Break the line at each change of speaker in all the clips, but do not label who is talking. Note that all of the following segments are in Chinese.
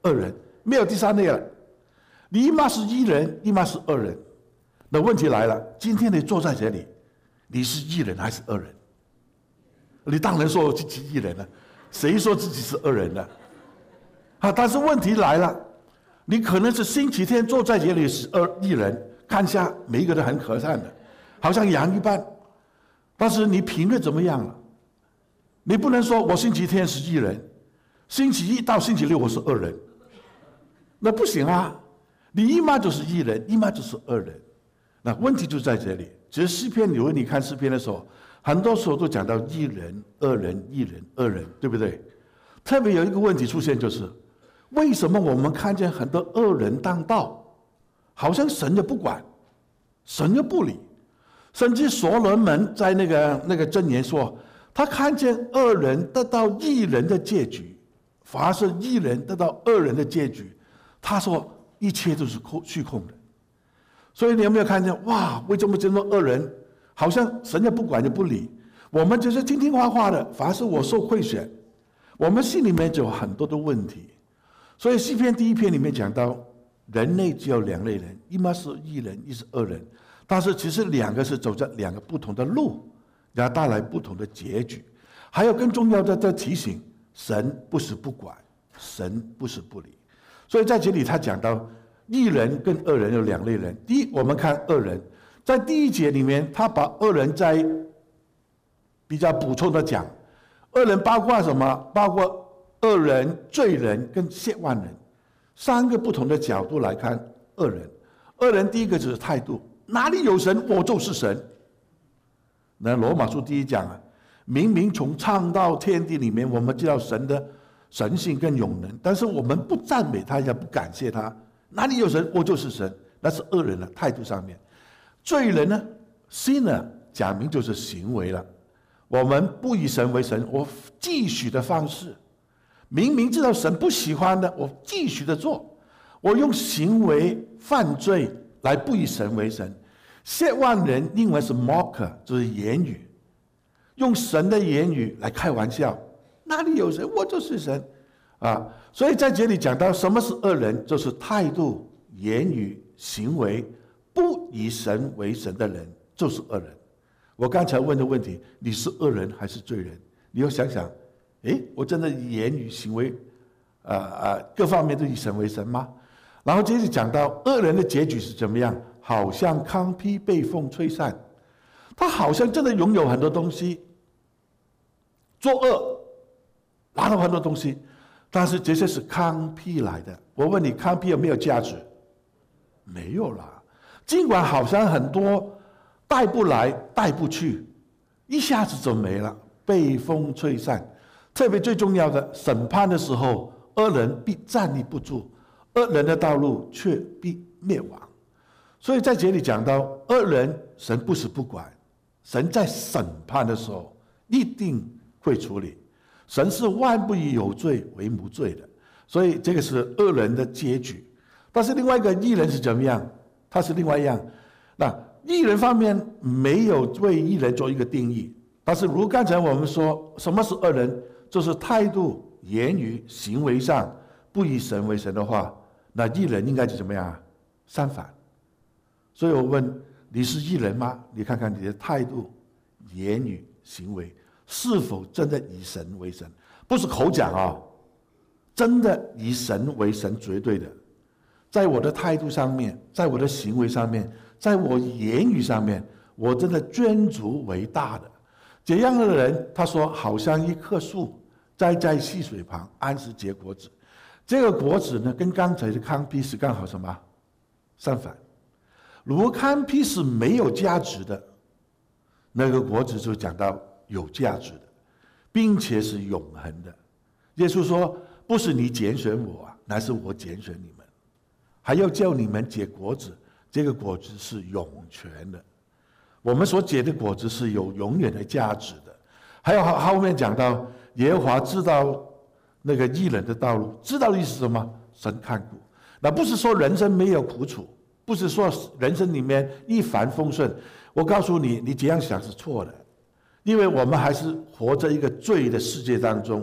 恶人，没有第三类了。你一嘛是义人，一嘛是恶人。那问题来了，今天你坐在这里，你是义人还是恶人？你当然说自己义人了，谁说自己是恶人呢？但是问题来了，你可能是星期天坐在这里是义人，看下每一个人很和善的，好像羊一般。但是你平日怎么样了？你不能说我星期天是义人，星期一到星期六我是恶人，那不行啊！你一嘛就是义人，一嘛就是恶人。那问题就在这里。其实诗篇，如果你看诗篇的时候，很多时候都讲到义人、恶人、义人、恶人，对不对？特别有一个问题出现，就是为什么我们看见很多恶人当道，好像神也不管，神也不理，甚至所罗门在那个箴言说，他看见恶人得到义人的结局，反而是义人得到恶人的结局，他说一切都是虚空的。所以你有没有看见？哇，为什么这么恶人，好像神也不管也不理，我们就是听听话话的，反而是我受贿选，我们心里面就有很多的问题。所以诗篇第一篇里面讲到，人类只有两类人，一嘛是义人，一是恶人，但是其实两个是走在两个不同的路，然后带来不同的结局。还有更重要的提醒，神不是不管，神不是不理。所以在这里他讲到义人跟恶人有两类人。第一，我们看恶人，在第一节里面，他把恶人在比较补充的讲，恶人包括什么？包括恶人、罪人跟亵玩人，三个不同的角度来看恶人。恶人第一个就是态度，哪里有神，我就是神。那罗马书第一讲啊，明明从创造天地里面，我们知道神的神性跟永能，但是我们不赞美他，也不感谢他。哪里有神，我就是神，那是恶人的态度上面。罪人呢 ，sinner 讲明就是行为了。我们不以神为神，我继续的方式，明明知道神不喜欢的，我继续的做，我用行为犯罪来不以神为神。亵玩人英文是 mocker， 就是言语，用神的言语来开玩笑，哪里有神，我就是神。所以在这里讲到什么是恶人，就是态度、言语、行为不以神为神的人，就是恶人。我刚才问的问题，你是恶人还是罪人？你要想想，我真的言语、行为，各方面都以神为神吗？然后接着讲到恶人的结局是怎么样？好像糠秕被风吹散，他好像真的拥有很多东西，作恶，拿到很多东西。但是这些是糠秕来的，我问你，糠秕有没有价值？没有啦。尽管好像很多带不来带不去，一下子就没了，被风吹散。特别最重要的，审判的时候，恶人必站立不住，恶人的道路却必灭亡。所以在这里讲到恶人，神不是不管，神在审判的时候一定会处理。神是万不以有罪为无罪的，所以这个是恶人的结局。但是另外一个义人是怎么样？他是另外一样。那义人方面没有为义人做一个定义，但是如刚才我们说，什么是恶人？就是态度、言语、行为上不以神为神的话，那义人应该是怎么样啊？相反。所以我问你是义人吗？你看看你的态度、言语、行为是否真的以神为神？不是口讲啊，真的以神为神，绝对的。在我的态度上面，在我的行为上面，在我言语上面，我真的尊主为大的。这样的人，他说好像一棵树栽在溪水旁，安时结果子。这个果子呢，跟刚才的糠秕是刚好什么？相反。如果糠秕是没有价值的，那个果子就讲到有价值的，并且是永恒的。耶稣说，不是你拣选我啊，乃是我拣选你们，还要叫你们结果子，这个果子是永全的。我们所结的果子是有永远的价值的。还有后面讲到耶和华知道那个义人的道路，知道的意思是什么？神看顾。那不是说人生没有苦楚，不是说人生里面一帆风顺。我告诉你，你这样想是错的，因为我们还是活在一个罪的世界当中。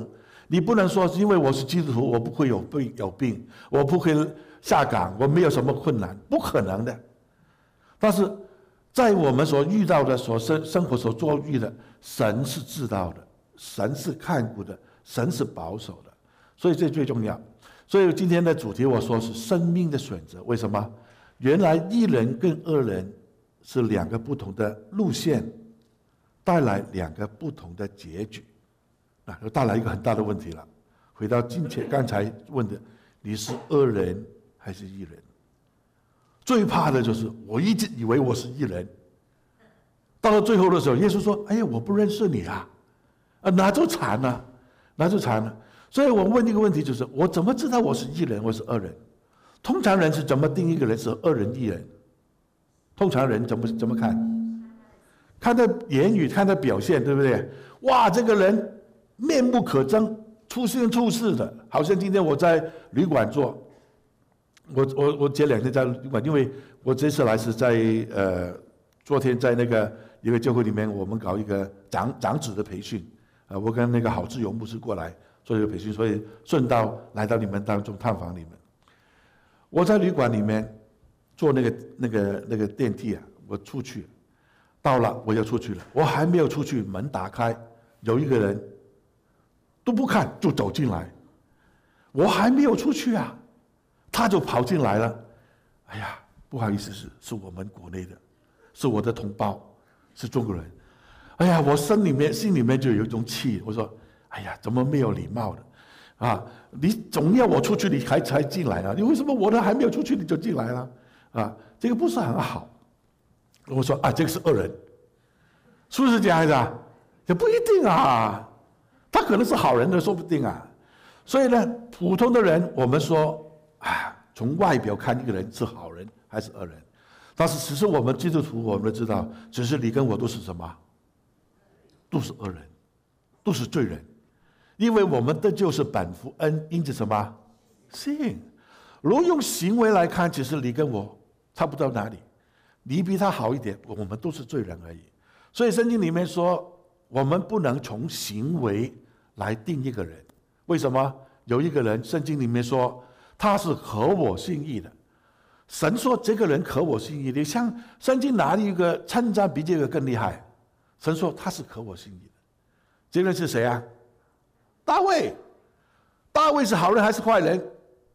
你不能说因为我是基督徒，我不会有病，我不会下岗，我没有什么困难，不可能的。但是在我们所遇到的、生活所遭遇的，神是知道的，神是看顾的，神是保守的，所以这最重要。所以今天的主题我说是生命的选择。为什么？原来一人跟恶人是两个不同的路线，带来两个不同的结局，就带来一个很大的问题了。回到刚才问的，你是恶人还是义人？最怕的就是我一直以为我是义人，到了最后的时候，耶稣说：“哎呀，我不认识你啊！”那就惨了，那就惨了。所以我问一个问题，就是我怎么知道我是义人，我是恶人？通常人是怎么定一个人是恶人、义人？通常人怎么看？看他言语，看他表现，对不对？哇，这个人面目可憎，出事的，好像今天我在旅馆做。我这2天在旅馆，因为我这次来是在昨天在那个一个教会里面，我们搞一个长子的培训，我跟那个郝志勇牧师过来做一个培训，所以顺道来到你们当中探访你们。我在旅馆里面坐那个电梯啊，我出去，到了我要出去了，我还没有出去，门打开，有一个人都不看就走进来，我还没有出去啊。他就跑进来了，哎呀，不好意思，是我们国内的，是我的同胞，是中国人。哎呀，我心里面就有一种气，我说，哎呀，怎么没有礼貌的啊？你总要我出去，你才进来啊？你为什么我都还没有出去你就进来了？啊，这个不是很好。我说啊，这个是恶人，是不是这样子啊？也不一定啊，他可能是好人的，说不定啊。所以呢，普通的人，我们说。从外表看一个人是好人还是恶人，但是只是我们基督徒，我们都知道，只是你跟我都是什么？都是恶人，都是罪人，因为我们的就是本乎恩，因着什么？信。如果用行为来看，其实你跟我差不到哪里，你比他好一点，我们都是罪人而已。所以圣经里面说，我们不能从行为来定一个人。为什么？有一个人，圣经里面说。他是合我心意的，神说这个人合我心意的，像圣经哪里一个称赞比这个更厉害？神说他是合我心意的，这个人是谁啊？大卫。大卫是好人还是坏人？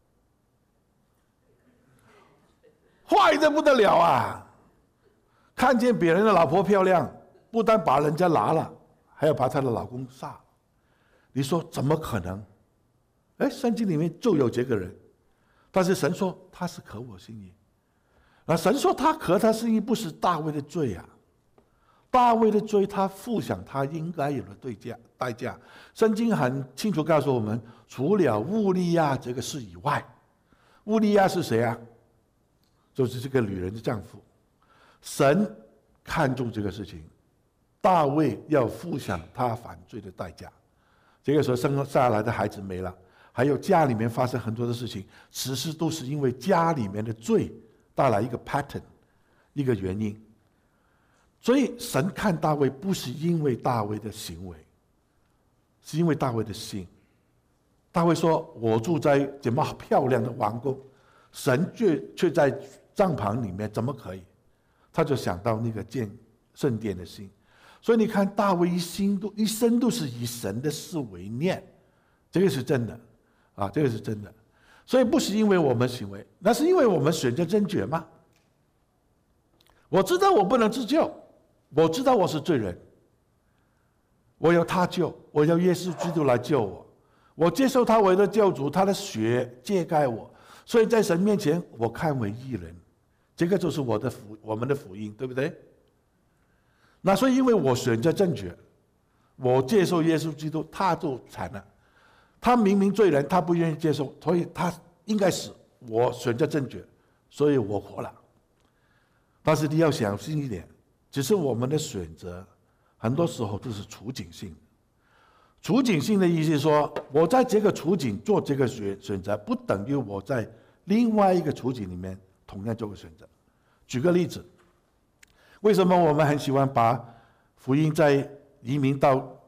坏的不得了啊！看见别人的老婆漂亮，不但把人家拿了，还要把他的老公杀了。你说怎么可能？圣经里面就有这个人。但是神说他是合我心意，神说他合他心意不是大卫的罪啊，大卫的罪他付上他应该有的代价。圣经很清楚告诉我们，除了乌利亚这个事以外，乌利亚是谁啊？就是这个女人的丈夫。神看重这个事情，大卫要付上他犯罪的代价。这个时候生下来的孩子没了。还有家里面发生很多的事情，其实都是因为家里面的罪带来一个 pattern， 一个原因。所以神看大卫不是因为大卫的行为，是因为大卫的心。大卫说：“我住在这么漂亮的王宫，神却在帐篷里面，怎么可以？”他就想到那个建圣殿的心。所以你看，大卫一生都是以神的事为念，这个是真的。这个是真的，所以不是因为我们行为，那是因为我们选择正确吗？我知道我不能自救，我知道我是罪人，我要他救，我要耶稣基督来救我，我接受他为的救主，他的血遮盖我，所以在神面前我看为义人，这个就是我们的福音，对不对？那所以因为我选择正确，我接受耶稣基督，他就惨了。他明明罪人，他不愿意接受，所以他应该死。我选择正确，所以我活了。但是你要小心一点，只是我们的选择，很多时候都是处境性。处境性的意思是说，我在这个处境做这个选择，不等于我在另外一个处境里面同样做个选择。举个例子，为什么我们很喜欢把福音在移民到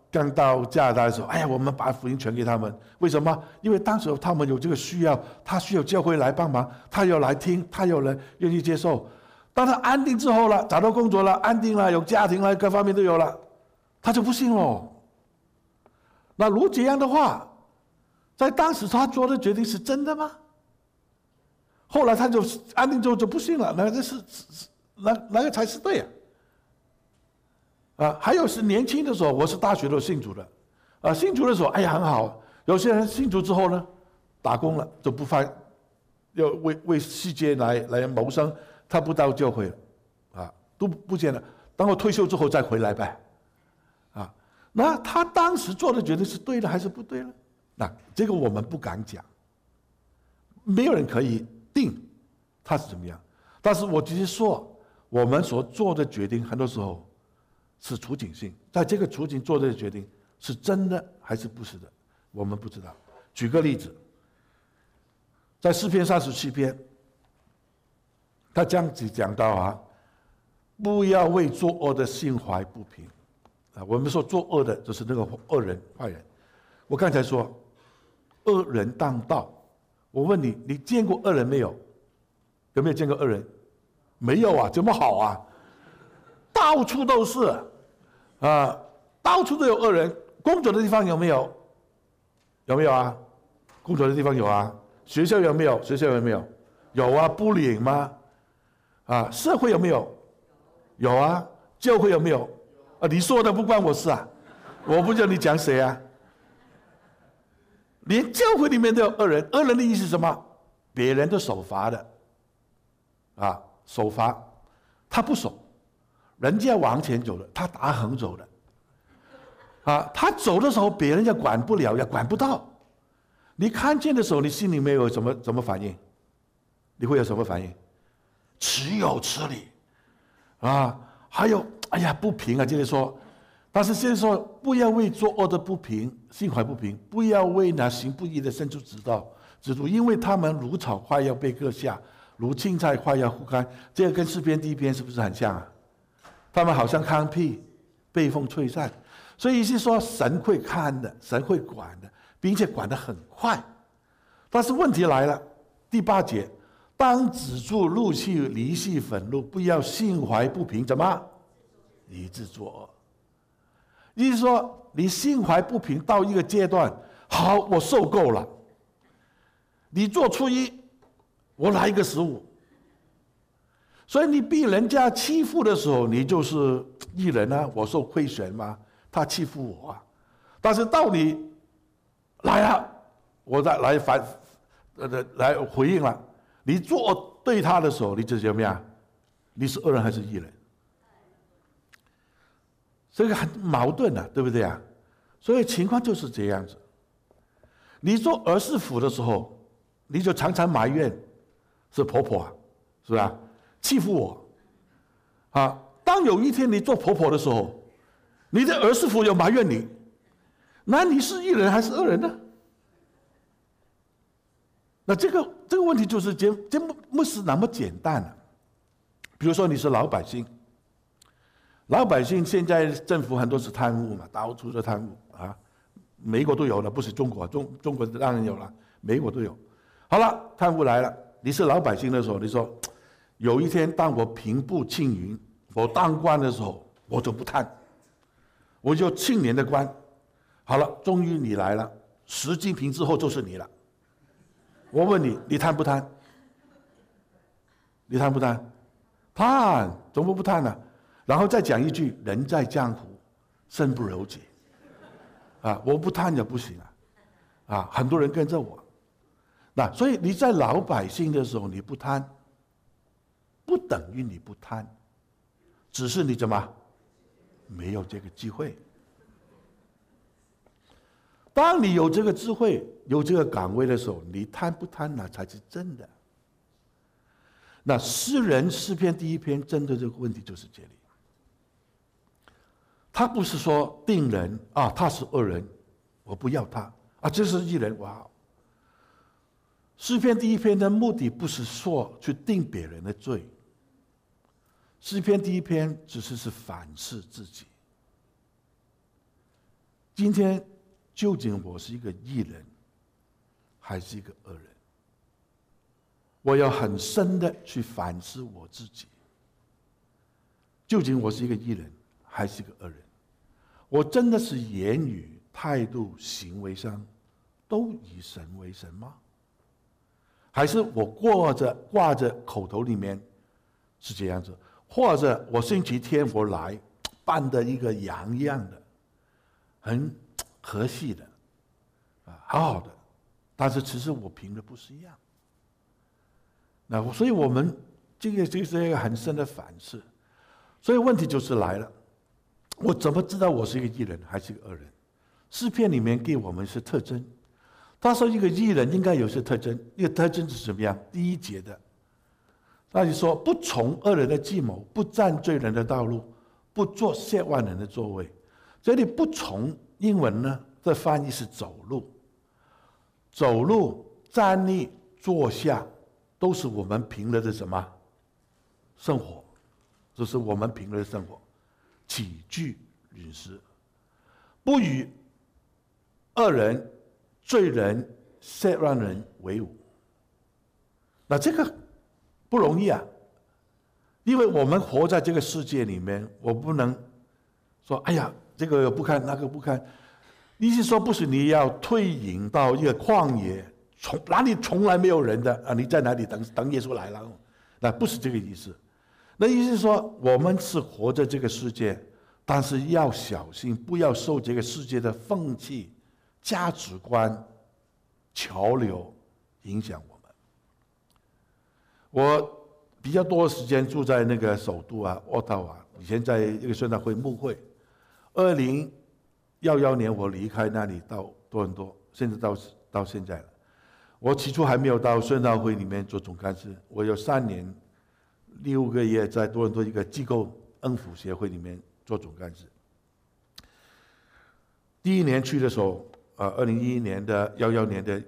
刚到加拿大的时候，哎呀，我们把福音传给他们。为什么？因为当时他们有这个需要，他需要教会来帮忙，他要来听，他有人愿意接受。当他安定之后了，找到工作了，安定了，有家庭了，各方面都有了，他就不信了。那如这样的话，在当时他做的决定是真的吗？后来他就安定之后就不信了，那个才是对啊！还有是年轻的时候，我是大学都信主的，信主的时候，哎呀很好。有些人信主之后呢，打工了就不发，要为世界来谋生，他不到教会了，都不见了。等我退休之后再回来呗，那他当时做的决定是对的还是不对呢？那这个我们不敢讲，没有人可以定他是怎么样。但是我只是说，我们所做的决定很多时候是处境性，在这个处境做的决定是真的还是不是的，我们不知道。举个例子，在诗篇37篇，他这样子讲到不要为作恶的心怀不平。我们说作恶的就是那个恶人坏人。我刚才说恶人当道，我问你，你见过恶人没有？有没有见过恶人？没有啊，怎么好啊？到处都是到处都有恶人。工作的地方有没有？有没有啊？工作的地方有啊。学校有没有？学校有没有？有啊，不领吗？社会有没有？有啊。教会有没有？你说的不关我事啊，我不知道你讲谁啊。连教会里面都有恶人，恶人的意思是什么？别人都守法的，守法，他不守，人家往前走的，他打横走的，他走的时候别人也管不了，也管不到。你看见的时候，你心里面有什么反应？你会有什么反应？岂有此理还有哎呀不平接着说，但是现在说不要为作恶的不平心怀不平，不要为那行不义的伸出指头，因为他们如草快要被割下，如青菜快要枯干。这个跟诗篇第1篇是不是很像啊？他们好像糠秕被风吹散。所以是说神会看的，神会管的，并且管得很快。但是问题来了，第8节，当止住怒气，离弃愤怒，不要心怀不平，怎么以致作恶？意思说你心怀不平到一个阶段，好，我受够了。你做初一，我来一个15。所以你被人家欺负的时候，你就是义人我受亏损嘛，他欺负我但是到你来了，我再来来回应了。你做对他的时候，你就怎么样？你是恶人还是义人？这个很矛盾对不对所以情况就是这样子。你做儿媳妇的时候，你就常常埋怨是婆婆是吧？欺负我当有一天你做婆婆的时候，你的儿媳妇又埋怨你，那你是义人还是恶人呢？那这个问题就是不是那么简单比如说你是老百姓，老百姓现在政府很多是贪污嘛，到处都贪污美国都有了，不是中国，中国当然有了，美国都有。好了，贪污来了，你是老百姓的时候，你说有一天当我平步青云，我当官的时候，我就不贪，我就青年的官。好了，终于你来了，习近平之后就是你了。我问你，你贪不贪？你贪不贪？贪，怎么不贪呢？然后再讲一句：人在江湖，身不由己。我不贪也不行很多人跟着我。那所以你在老百姓的时候你不贪，不等于你不贪，只是你怎么没有这个机会。当你有这个智慧、有这个岗位的时候，你贪不贪那才是真的。那诗篇第1篇针对这个问题就是这里。他不是说定人他是恶人，我不要他这是义人。哇！诗篇第1篇的目的不是说去定别人的罪，诗篇第1篇只是反思自己。 今天究竟我是一个义人，还是一个恶人？我要很深的去反思我自己。究竟我是一个义人，还是一个恶人？我真的是言语、态度、行为上都以神为神吗？还是我挂着口头里面是这样子，或者我星期天我来扮的一个羊一样的，很和气的，好好的，但是其实我凭的不是一样。那所以我们这是一个很深的反思。所以问题就是来了，我怎么知道我是一个义人还是一个恶人？诗篇里面给我们是特征。他说一个义人应该有些特征，一个特征是什么样？第一节的，那就说不从恶人的计谋，不占罪人的道路，不坐亵慢人的座位。这里不从英文呢，这翻译是走路，走路、站立、坐下，都是我们平日的什么生活？这是我们平日的生活，起居饮食，不与恶人、罪人、亵慢人为伍。那这个不容易啊，因为我们活在这个世界里面，我不能说哎呀这个不看那个不看。意思说不是你要退隐到一个旷野，哪里从来没有人的啊？你在哪里等耶稣来了？那不是这个意思。那意思是说，我们是活在这个世界，但是要小心，不要受这个世界的风气、价值观、潮流影响我们。我比较多的时间住在那个首都啊，渥太华。以前在一个宣道会牧会，2011年我离开那里到多伦多，现在到现在了。我起初还没有到宣道会里面做总干事，我有3年6个月在多伦多一个机构恩福协会里面做总干事。第1年去的时候，2011年的11年的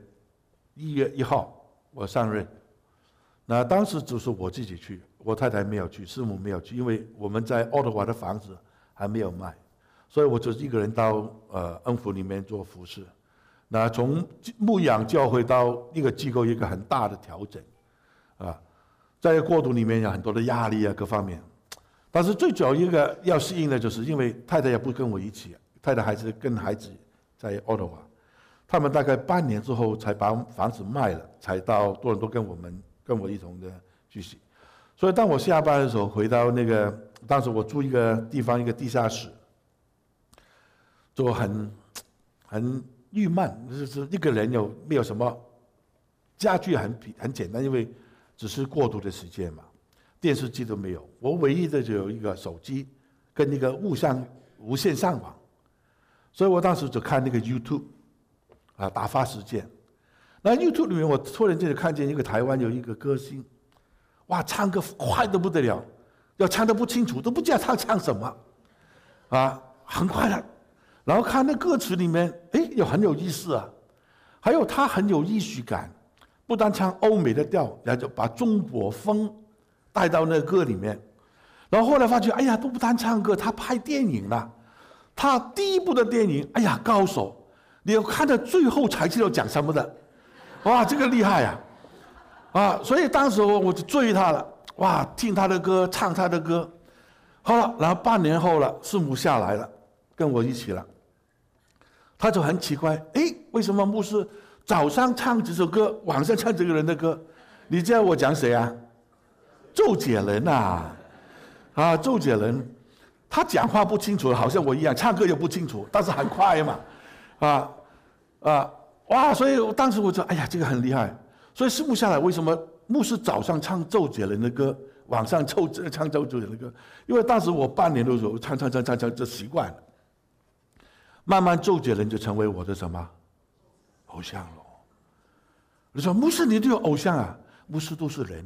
1月1号我上任。那当时只是我自己去，我太太没有去，师母没有去，因为我们在渥太华的房子还没有卖，所以我就一个人到恩福里面做服事。那从牧养教会到一个机构，一个很大的调整，在这个过程里面有很多的压力啊，各方面。但是最主要一个要适应的就是，因为太太也不跟我一起，太太还是跟孩子在渥太华，他们大概半年之后才把房子卖了，才到多伦多跟我一同的聚集。所以当我下班的时候回到那个，当时我住一个地方，一个地下室，就很郁闷，就是一个人没有什么家具，很简单，因为只是过渡的时间嘛，电视机都没有，我唯一的就有一个手机跟一个无线上网，所以我当时就看那个 YouTube 打发时间。那 YouTube 里面我突然间看见一个台湾有一个歌星，哇，唱歌快得不得了，要唱得不清楚，都不知道他唱什么，很快的。然后看那歌词里面，很有意思啊，还有他很有艺术感，不但唱欧美的调，然后就把中国风带到那个歌里面。然后后来发觉，哎呀，都不单唱歌，他拍电影了。他第1部的电影，哎呀，高手，你要看到最后才知道讲什么的，哇，这个厉害呀，所以当时我就追他了，哇，听他的歌，唱他的歌。好了，然后半年后了，师母下来了，跟我一起了。他就很奇怪，为什么牧师早上唱这首歌，晚上唱这个人的歌？你知道我讲谁啊？周杰伦周杰伦，他讲话不清楚，好像我一样，唱歌又不清楚，但是很快嘛，哇！所以当时我就，哎呀，这个很厉害。所以师母下来，为什么牧师早上唱周杰伦的歌，晚上唱周杰伦的歌？因为当时我半年的时候唱就习惯了。慢慢周杰伦就成为我的什么偶像了。你说牧师你都有偶像啊？牧师都是人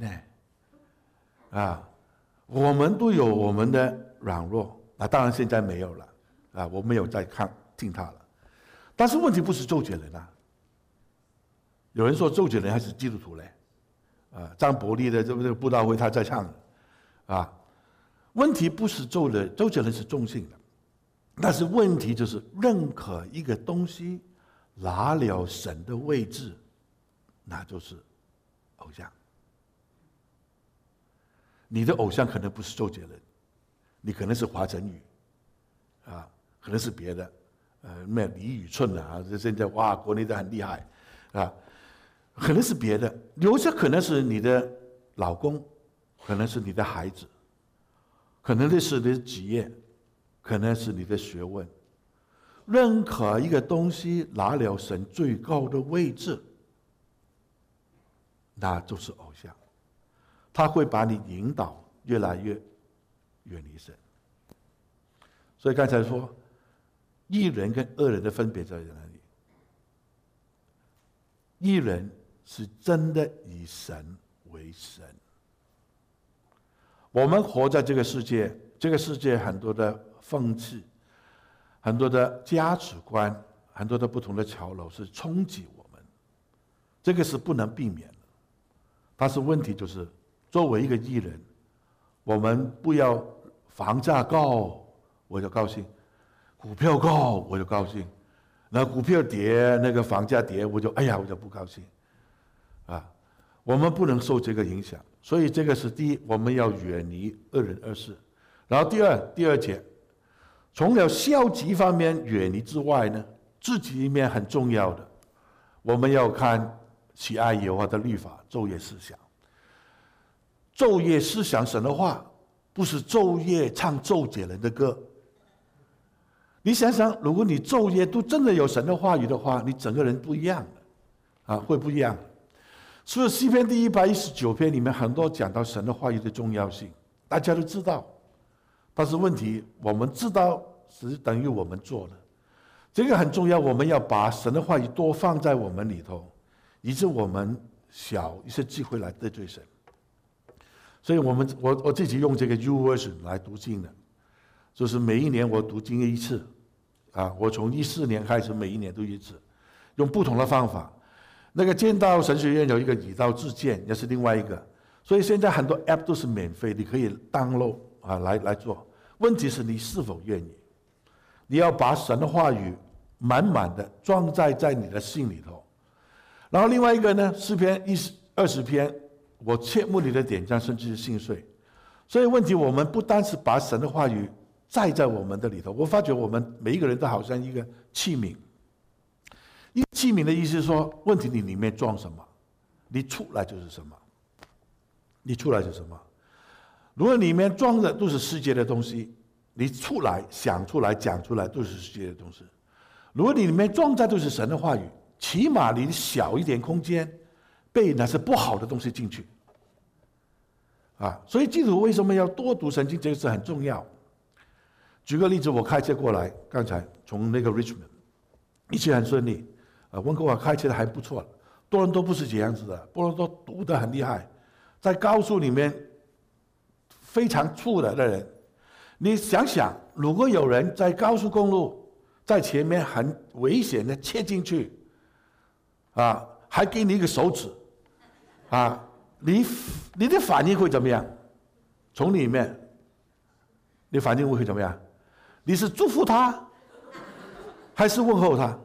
我们都有我们的软弱，当然现在没有了，我没有再听他了。但是问题不是周杰伦有人说周杰伦还是基督徒嘞，张伯利的这个布道会他在唱问题不是周杰伦是中性的。 但是问题就是，任何一个东西拿了神的位置，那就是偶像。你的偶像可能不是周杰伦，你可能是华晨宇，啊，可能是别的，咩李宇春啊，现在哇，国内的很厉害，啊，可能是别的，有些可能是你的老公，可能是你的孩子，可能是你的职业，可能是你的学问。任何一个东西拿了神最高的位置，那就是偶像。他会把你引导越来越远离神。所以刚才说，义人跟恶人的分别在哪里？义人是真的以神为神。我们活在这个世界，这个世界很多的风气，很多的价值观，很多的不同的潮流是冲击我们，这个是不能避免的。但是问题就是，作为一个义人，我们不要房价高我就高兴，股票高我就高兴，那股票跌，那个房价跌，我就不高兴，啊，我们不能受这个影响。所以这个是第一，我们要远离恶人恶事。然后第二节，除了消极方面远离之外呢，自己一面很重要的，我们要看喜爱耶和华的律法，昼夜思想。昼夜思想神的话，不是昼夜唱周杰伦的歌。你想想，如果你昼夜都真的有神的话语的话，你整个人不一样的，会不一样。所以诗篇第119篇里面很多讲到神的话语的重要性，大家都知道。但是问题，我们知道是等于我们做了，这个很重要。我们要把神的话语多放在我们里头，以致我们少一些机会来得罪神。所以我自己用这个 YouVersion 来读经的，就是每一年我读经一次，我从14年开始，每一年读一次，用不同的方法。那个剑道神学院有一个以道制剑，也是另外一个。所以现在很多 App 都是免费，你可以 download 来做。问题是你是否愿意？你要把神的话语满满的装在你的心里头。然后另外一个呢，诗篇20篇，我切慕你的典章，甚至是心碎。所以问题，我们不单是把神的话语载在我们的里头，我发觉我们每一个人都好像一个器皿。一个器皿的意思是说，问题你里面装什么，你出来就是什么。你出来是什么？如果里面装的都是世界的东西，你出来想出来讲出来都是世界的东西。如果你里面装的都是神的话语，起码你小一点空间被那些不好的东西进去。所以基督徒为什么要多读圣经？这个是很重要。举个例子，我开车过来，刚才从那个 Richmond， 一切很顺利。温哥华开车的还不错，多伦多不是这样子的，多伦多堵得很厉害，在高速里面非常粗的人，你想想，如果有人在高速公路在前面很危险的切进去，还给你一个手指，你的反应会怎么样？从里面，你反应会怎么样？你是祝福他，还是问候他？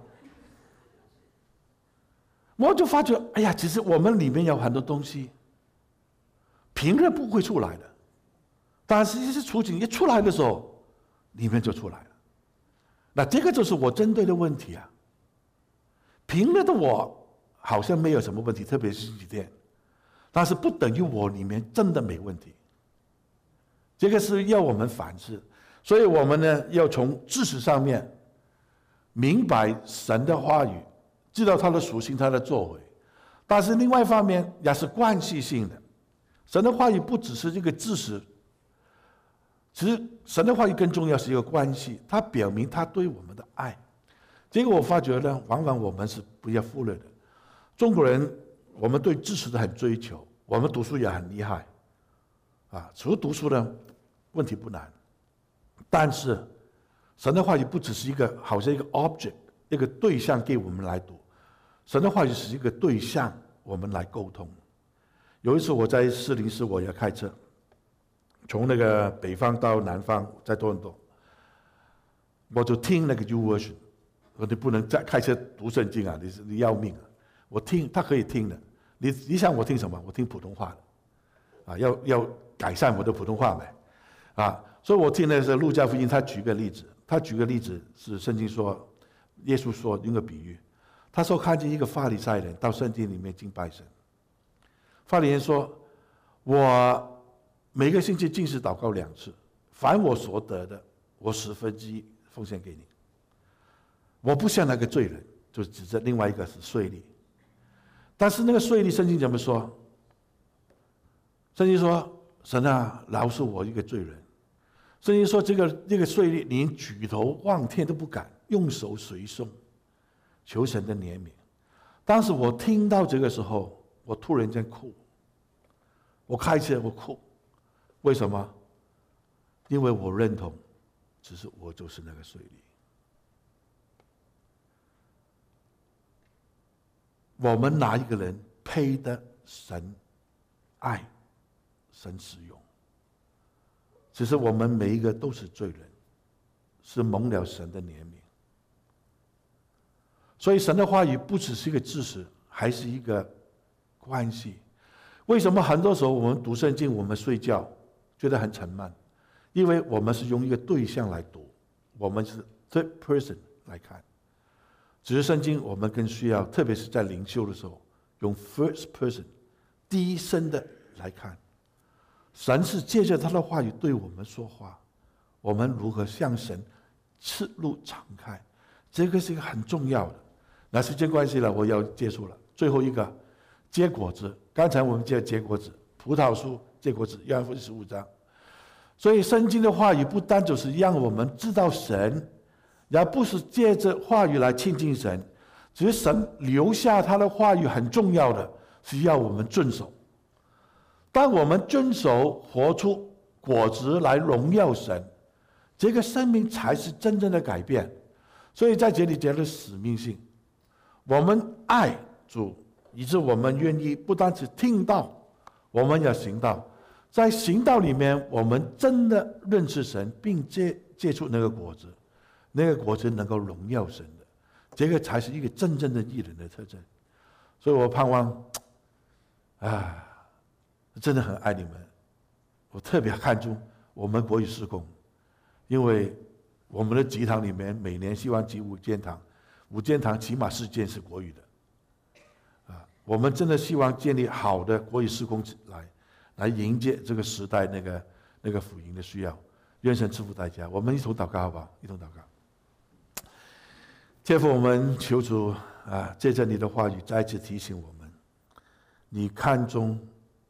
我就发觉，其实我们里面有很多东西，平日不会出来的，但是一些处境一出来的时候，里面就出来了。那这个就是我针对的问题啊。平日的我好像没有什么问题，特别是星期天，但是不等于我里面真的没问题。这个是要我们反思，所以我们呢要从知识上面明白神的话语。知道他的属性，他的作为，但是另外一方面也是关系性的。神的话语不只是这个知识，其实神的话语更重要是一个关系，它表明他对我们的爱。这个我发觉呢，往往我们是不要忽略的。中国人，我们对知识的很追求，我们读书也很厉害，除了读书呢，问题不难。但是神的话语不只是一个好像一个 object， 一个对象给我们来读。神的话语是一个对象，我们来沟通。有一次我在404，我也开车，从那个北方到南方，在多伦多。 我就听那个 U version， 我就不能再开车读圣经啊，你要命啊！我听他可以听的，你想我听什么？我听普通话的，啊，要改善我的普通话呗，啊，所以我听的是路加福音，他举个例子是圣经说，耶稣说用个比喻，他说看见一个法利赛人到圣殿里面敬拜神，法利赛人说，我每个星期禁食祷告2次，凡我所得的，我1/10奉献给你。我不像那个罪人，就指着另外一个是税吏。但是那个税吏，圣经怎么说？圣经说：“神啊，饶恕我一个罪人。”圣经说这个税吏连举头望天都不敢，用手随送，求神的怜悯。当时我听到这个时候，我突然间哭。我开车我哭，为什么？因为我认同，只是我就是那个税吏。我们哪一个人配得神爱、神使用？只是我们每一个都是罪人，是蒙了神的怜悯。所以神的话语不只是一个知识，还是一个关系。为什么很多时候我们读圣经，我们睡觉觉得很沉闷？因为我们是用一个对象来读，我们是 third person 来看。只是圣经我们更需要，特别是在灵修的时候，用 first person 第一身的来看。神是借着他的话语对我们说话，我们如何向神赤露敞开，这个是一个很重要的。那时间关系了，我要结束了。最后一个，结果子。刚才我们讲结果子，葡萄树结果子，约翰福音15章。所以圣经的话语不单只是让我们知道神，而不是借着话语来亲近神，只是神留下他的话语很重要的是要我们遵守。当我们遵守活出果子来荣耀神，这个生命才是真正的改变。所以在这里讲的使命性，我们爱主，以致我们愿意不单只听到，我们要行道。在行道里面，我们真的认识神，并结出那个果子，那个果子能够荣耀神的，这个才是一个真正的义人的特征。所以我盼望，真的很爱你们。我特别看重我们国语事工，因为我们的集堂里面每年希望集5间堂，5间堂起码4间是国语的。我们真的希望建立好的国语事工来迎接这个时代那个福音的需要。愿神赐福大家，我们一同祷告好不好？一同祷告。天父，我们求主借着你的话语再次提醒我们，你看重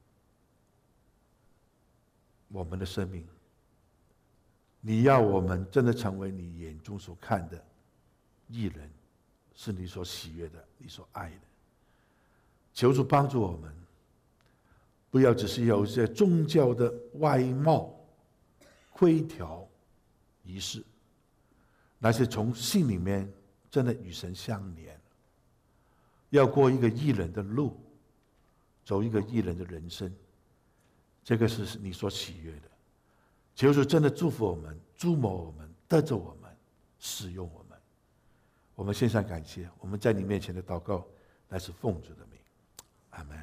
我们的生命，你要我们真的成为你眼中所看的义人，是你所喜悦的，你所爱的。求主帮助我们，不要只是有一些宗教的外貌、规条、仪式，那些从心里面真的与神相连，要过一个义人的路，走一个义人的人生，这个是你所喜悦的。求主真的祝福我们，注目我们，得着我们，使用我们。我们献上感谢，我们在你面前的祷告乃是奉主的名，阿们。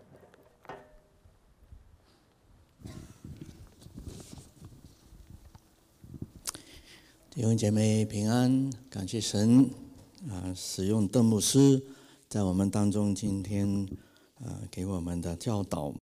弟兄姐妹平安，感谢神使用邓牧师在我们当中今天给我们的教导。